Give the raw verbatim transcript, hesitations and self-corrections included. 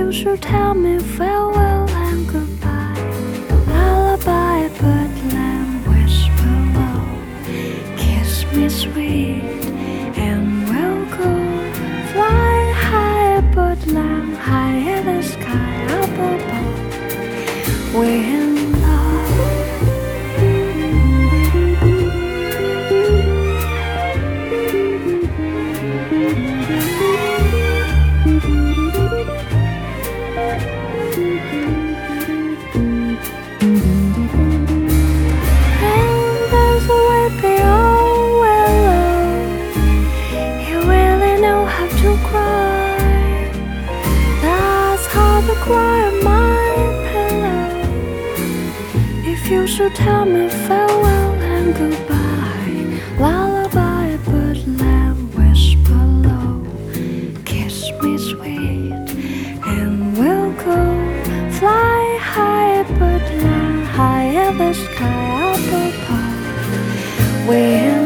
you should tell me farewell and goodbye. Lullaby, birdland, whisper low, kiss me sweet, and we'll go fly high, birdland, high in the sky up above. We're in love. Cry on my pillow. If you should tell me farewell and goodbye. Lullaby, birdland, whisper low, kiss me sweet, and we'll go fly high, birdland, high in the sky up above. We're